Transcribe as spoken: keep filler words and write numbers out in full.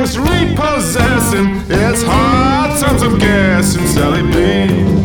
repossessing its hard tons of gas and Sally B.